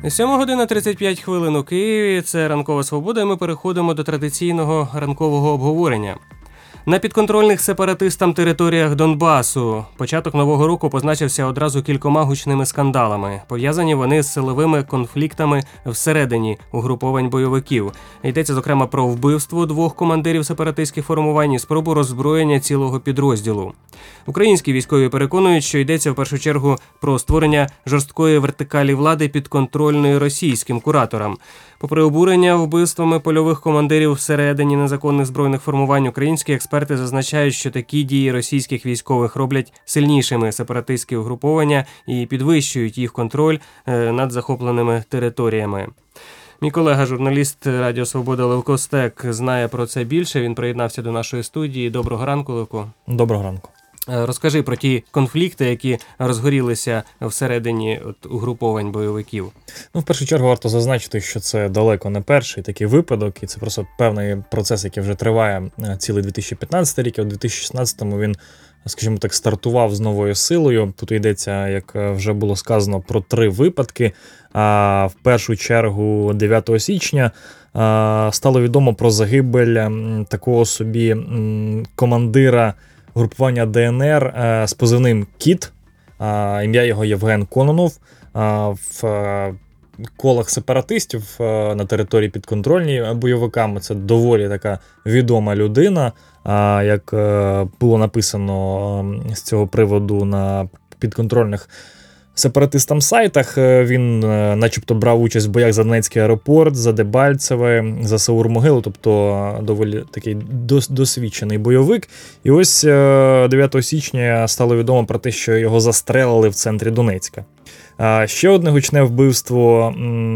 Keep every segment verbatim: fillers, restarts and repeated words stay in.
сьома година тридцять п'ять хвилин у Києві. Це «Ранкова свобода», і ми переходимо до традиційного ранкового обговорення. На підконтрольних сепаратистам територіях Донбасу початок нового року позначився одразу кількома гучними скандалами. Пов'язані вони з силовими конфліктами всередині угруповань бойовиків. Йдеться, зокрема, про вбивство двох командирів сепаратистських формувань і спробу роззброєння цілого підрозділу. Українські військові переконують, що йдеться в першу чергу про створення жорсткої вертикалі влади підконтрольної російським кураторам. Попри обурення вбивствами польових командирів всередині незаконних збройних формувань, українські експерти зазначають, що такі дії російських військових роблять сильнішими сепаратистські угруповання і підвищують їх контроль над захопленими територіями. Мій колега, журналіст Радіо Свобода Левко Стек, знає про це більше. Він приєднався до нашої студії. Доброго ранку, Левко. Доброго ранку. Розкажи про ті конфлікти, які розгорілися всередині от, угруповань бойовиків. Ну, в першу чергу варто зазначити, що це далеко не перший такий випадок, і це просто певний процес, який вже триває цілий дві тисячі п'ятнадцятий рік, а у дві тисячі шістнадцятому він, скажімо так, стартував з новою силою. Тут йдеться, як вже було сказано, про три випадки. А в першу чергу дев'ятого січня стало відомо про загибель такого собі командира групування ДНР з позивним «Кіт», ім'я його Євген Кононов. В колах сепаратистів на території підконтрольній бойовиками це доволі така відома людина, як було написано з цього приводу на підконтрольних сепаратистам сайтах. Він начебто брав участь в боях за Донецький аеропорт, за Дебальцеве, за Саур-Могилу, тобто доволі такий досвідчений бойовик. І ось дев'ятого січня стало відомо про те, що його застрелили в центрі Донецька. Ще одне гучне вбивство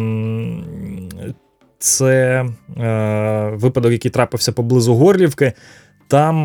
– це випадок, який трапився поблизу Горлівки. Там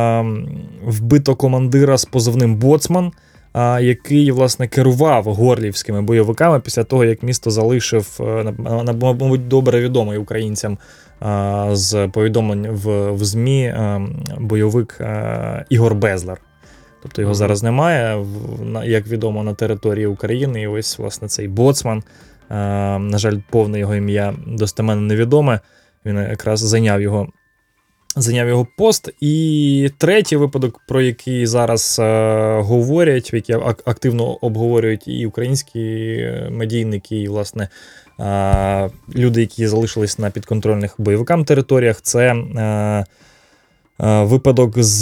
вбито командира з позивним «Боцман», який, власне, керував горлівськими бойовиками після того, як місто залишив, мабуть, добре відомий українцям з повідомлень в, в ЗМІ бойовик Ігор Безлер. Тобто його зараз немає, як відомо, на території України. І ось, власне, цей Боцман, на жаль, повне його ім'я достеменно невідоме, він якраз зайняв його Зайняв його пост. І третій випадок, про який зараз е, говорять, який активно обговорюють і українські медійники, і, власне, е, люди, які залишились на підконтрольних бойовикам територіях, це е, е, випадок з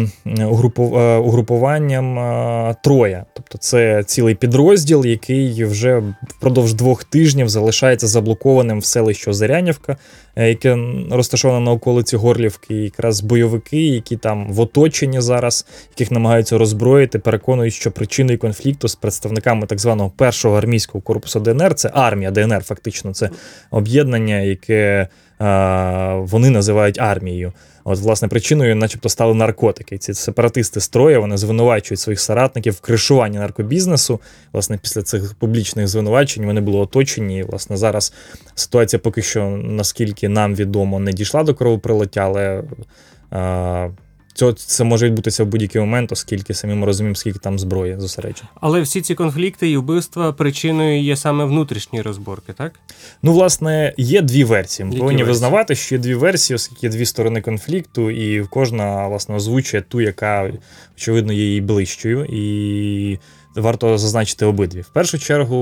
угрупуванням е, Троя. Тобто це цілий підрозділ, який вже впродовж двох тижнів залишається заблокованим в селищі Озерянівка, яке розташоване на околиці Горлівки. І якраз бойовики, які там в оточенні зараз, яких намагаються роззброїти, переконують, що причиною конфлікту з представниками так званого першого армійського корпусу ДНР, це армія ДНР фактично, це об'єднання, яке а, вони називають армією. От, власне, причиною начебто стали наркотики. Ці сепаратисти з Троя, вони звинувачують своїх соратників в кришуванні наркобізнесу. Власне, після цих публічних звинувачень вони були оточені. І, власне, зараз ситуація поки що, наскільки нам відомо, не дійшла до кровопролиття, але а, це, це може відбутися в будь-який момент, оскільки самі ми розуміємо, скільки там зброї зосереджено. Але всі ці конфлікти і вбивства причиною є саме внутрішні розборки, так? Ну, власне, є дві версії. Ми Які повинні версії? визнавати, що є дві версії, оскільки є дві сторони конфлікту, і кожна, власне, озвучує ту, яка, очевидно, є їй ближчою, і варто зазначити обидві. В першу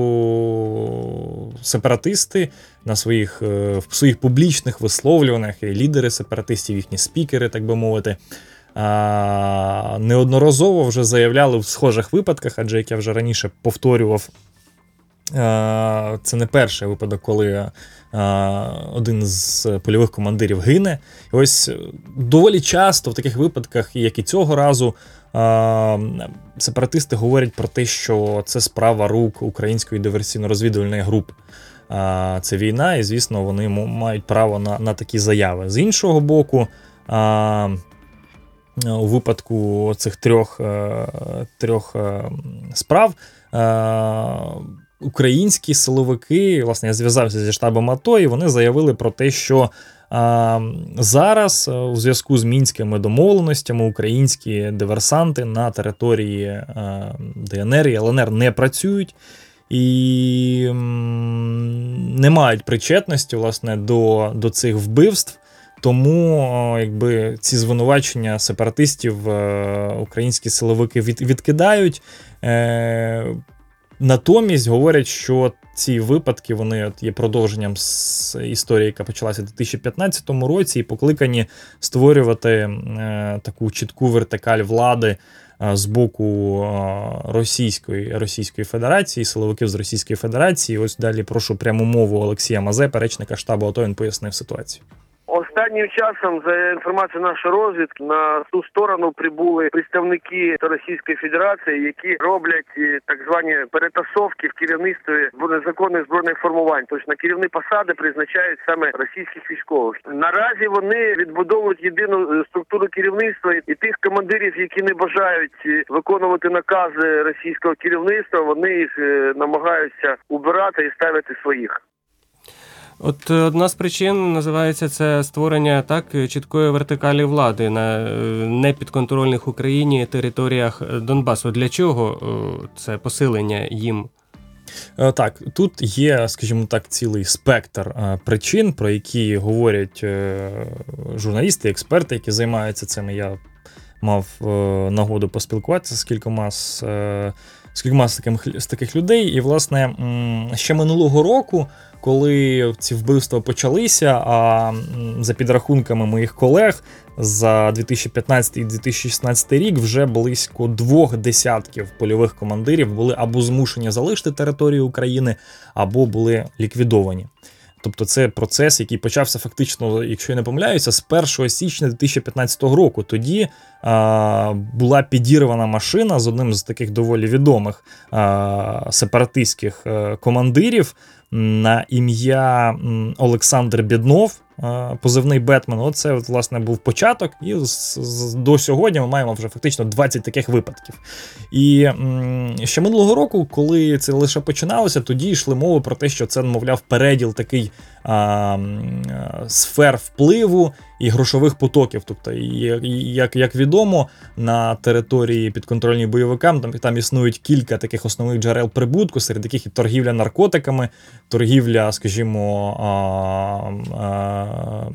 чергу, сепаратисти на своїх, в своїх публічних висловлюваннях, і лідери сепаратистів, їхні спікери, так би мовити, неодноразово вже заявляли в схожих випадках, адже, як я вже раніше повторював, це не перший випадок, коли один з польових командирів гине. І ось доволі часто в таких випадках, як і цього разу, сепаратисти говорять про те, що це справа рук української диверсійно-розвідувальної групи. Це війна, і, звісно, вони мають право на, на такі заяви. З іншого боку, у випадку цих трьох, трьох справ українські силовики, власне, я зв'язався зі штабом АТО, і вони заявили про те, що а, зараз у зв'язку з мінськими домовленостями українські диверсанти на території а, ДНР і ЛНР не працюють, і м, не мають причетності, власне, до, до цих вбивств. Тому якби, ці звинувачення сепаратистів е, українські силовики від, відкидають. Е, натомість говорять, що ці випадки вони от є продовженням з історії, яка почалася у дві тисячі п'ятнадцятому році, і покликані створювати е, таку чітку вертикаль влади е, з боку е, Російської, Російської Федерації, силовиків з Російської Федерації. Ось далі прошу пряму мову Олексія Мазепи, речника штабу АТО, він пояснив ситуацію. Останнім часом, за інформацією нашої розвідки, на ту сторону прибули представники Російської Федерації, які роблять так звані перетасовки в керівництві незаконних збройних формувань. Тобто на керівні посади призначають саме російських військових. Наразі вони відбудовують єдину структуру керівництва, і тих командирів, які не бажають виконувати накази російського керівництва, вони їх намагаються убирати і ставити своїх. От одна з причин називається це створення так чіткої вертикалі влади на непідконтрольних Україні територіях Донбасу. Для чого це посилення їм? Так, тут є, скажімо так, цілий спектр причин, про які говорять журналісти, експерти, які займаються цим. Я мав нагоду поспілкуватися з кількома з, з, кількома з, таких, з таких людей. І, власне, ще минулого року, коли ці вбивства почалися, а за підрахунками моїх колег, за дві тисячі п'ятнадцятий - дві тисячі шістнадцятий рік вже близько двох десятків польових командирів були або змушені залишити територію України, або були ліквідовані. Тобто це процес, який почався фактично, якщо я не помиляюся, з першого січня дві тисячі п'ятнадцятого року. Тоді а, була підірвана машина з одним з таких доволі відомих а, сепаратистських а, командирів на ім'я м, Олександр Бєднов, а, позивний Бетмен. Оце, от, власне, був початок, і з, з, до сьогодні ми маємо вже фактично двадцять таких випадків. І м, ще минулого року, коли це лише починалося, тоді йшли мови про те, що це, мовляв, переділ такий а, а, сфер впливу і грошових потоків. Тобто, як, як відомо, на території підконтрольній бойовикам там, там існують кілька таких основних джерел прибутку, серед яких і торгівля наркотиками, торгівля, скажімо, а, а,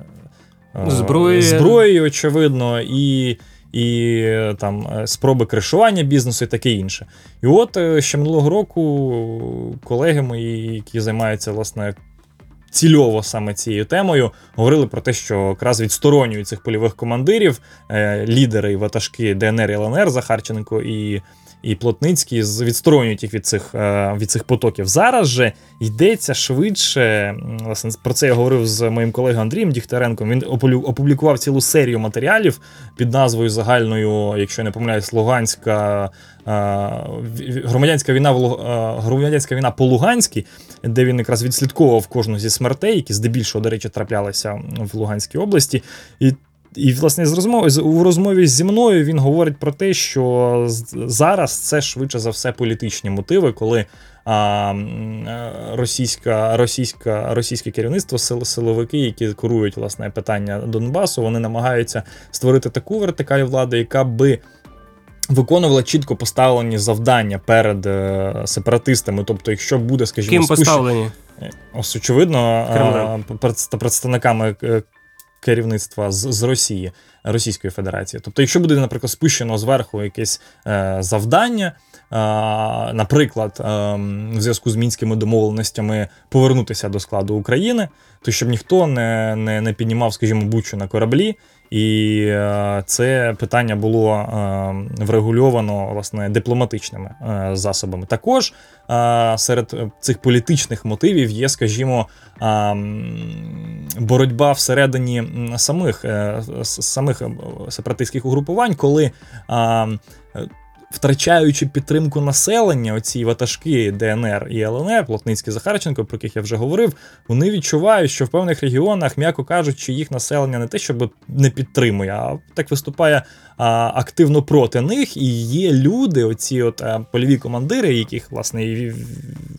а, зброєю, зброєю, очевидно, і і там спроби кришування бізнесу і таке інше. І от ще минулого року колеги мої, які займаються, власне, цільово саме цією темою, говорили про те, що якраз відсторонюють цих польових командирів, е, лідери і ватажки ДНР і ЛНР, Захарченко і, і Плотницький, відсторонюють їх від цих, е, від цих потоків. Зараз же йдеться швидше, власне, про це я говорив з моїм колегою Андрієм Дігтяренком, він опублікував цілу серію матеріалів під назвою загальною, якщо я не помиляюсь, Луганська громадянська війна, громадянська війна по Луганській, де він якраз відслідковував кожну зі смертей, які здебільшого, до речі, траплялися в Луганській області. І, і власне, з розмови, у розмові зі мною він говорить про те, що зараз це швидше за все політичні мотиви, коли а, російська, російська, російське керівництво, сил, силовики, які курують, власне, питання Донбасу, вони намагаються створити таку вертикаль влади, яка би виконувала чітко поставлені завдання перед е, сепаратистами. Тобто, якщо буде, скажімо, ким спущ... поставлені? Ось, очевидно, Кремлем. е, представниками керівництва з, з Росії, Російської Федерації. Тобто, якщо буде, наприклад, спущено зверху якесь е, завдання, е, наприклад, е, в зв'язку з мінськими домовленостями повернутися до складу України, то щоб ніхто не, не, не піднімав, скажімо, бучу на кораблі, і е, це питання було е, врегульовано, власне, дипломатичними е, засобами. Також е, серед цих політичних мотивів є, скажімо, е, боротьба всередині самих, е, самих сепаратистських угрупувань, коли е, втрачаючи підтримку населення, оці ватажки ДНР і ЛНР, Плотницький, Захарченко, про яких я вже говорив, вони відчувають, що в певних регіонах, м'яко кажучи, їх населення не те, щоб не підтримує, а так виступає а, активно проти них. І є люди, оці от а, польові командири, яких, власне, і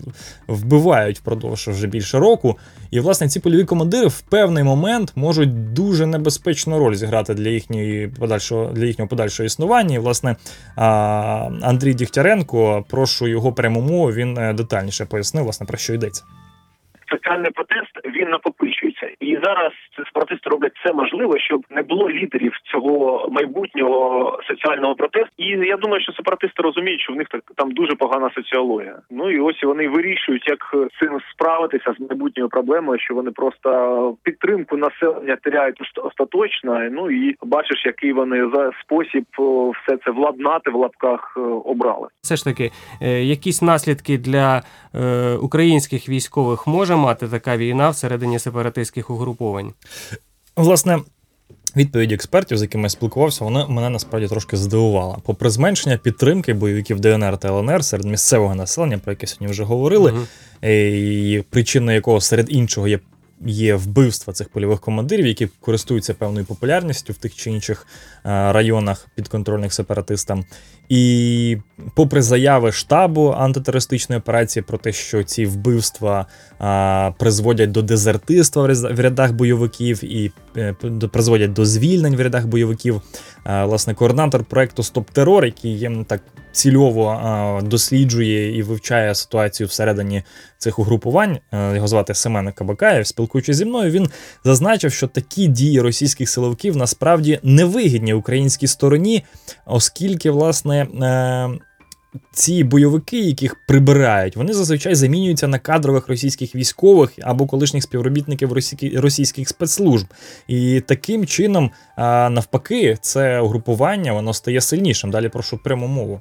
вбивають впродовж вже більше року. І, власне, ці польові командири в певний момент можуть дуже небезпечну роль зіграти для їхньої подальшого, для їхнього подальшого існування. І, власне, Андрій Дігтяренко, прошу його пряму мову, він детальніше пояснив, власне, про що йдеться. Соціальний протест, він накопичується. І зараз сепаратисти роблять все можливе, щоб не було лідерів цього майбутнього соціального протесту. І я думаю, що сепаратисти розуміють, що в них так, там дуже погана соціологія. Ну і ось вони вирішують, як з цим справитися з майбутньою проблемою, що вони просто підтримку населення теряють остаточно. Ну і бачиш, який вони за спосіб все це владнати в лапках обрали. Все ж таки, якісь наслідки для е, українських військових може мати така війна всередині сепаратистських угруповань? Власне, відповідь експертів, з якими я спілкувався, вона мене насправді трошки здивувала. Попри зменшення підтримки бойовиків ДНР та ЛНР серед місцевого населення, про яке сьогодні вже говорили, угу. і причиною якого серед іншого є Є вбивства цих польових командирів, які користуються певною популярністю в тих чи інших районах підконтрольних сепаратистам. І попри заяви штабу антитерористичної операції про те, що ці вбивства а, призводять до дезертирства в рядах бойовиків і е, призводять до звільнень в рядах бойовиків, а, власне, координатор проєкту «Стоп терор», який є так цільово а, досліджує і вивчає ситуацію всередині цих угрупувань, а, його звати Семен Кабакаєв, спілкуючись зі мною, він зазначив, що такі дії російських силовиків насправді невигідні українській стороні, оскільки, власне, е, ці бойовики, яких прибирають, вони зазвичай замінюються на кадрових російських військових або колишніх співробітників російських спецслужб. І таким чином, а, навпаки, це угрупування, воно стає сильнішим. Далі прошу пряму мову.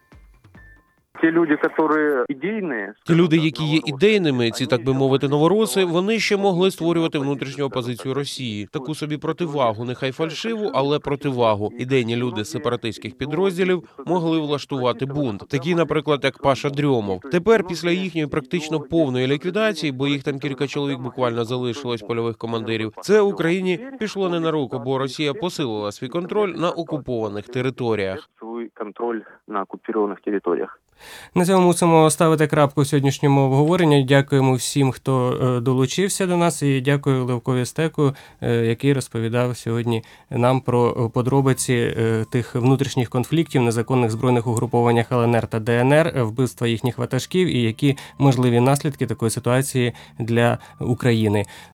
Ті люди, які ідейні, ті люди, які є ідейними, ці, так би мовити, новороси, вони ще могли створювати внутрішню опозицію Росії. Таку собі противагу, нехай фальшиву, але противагу. Ідейні люди з сепаратистських підрозділів могли влаштувати бунт. Такі, наприклад, як Паша Дрьомов. Тепер, після їхньої практично повної ліквідації, бо їх там кілька чоловік буквально залишилось, польових командирів, це Україні пішло не на руку, бо Росія посилила свій контроль на окупованих територіях. Свій контроль на окупованих територіях. На цьому мусимо ставити крапку сьогоднішньому обговоренню. Дякуємо всім, хто долучився до нас, і дякую Левкові Стеку, який розповідав сьогодні нам про подробиці тих внутрішніх конфліктів, незаконних збройних угрупованнях ЛНР та ДНР, вбивства їхніх ватажків і які можливі наслідки такої ситуації для України.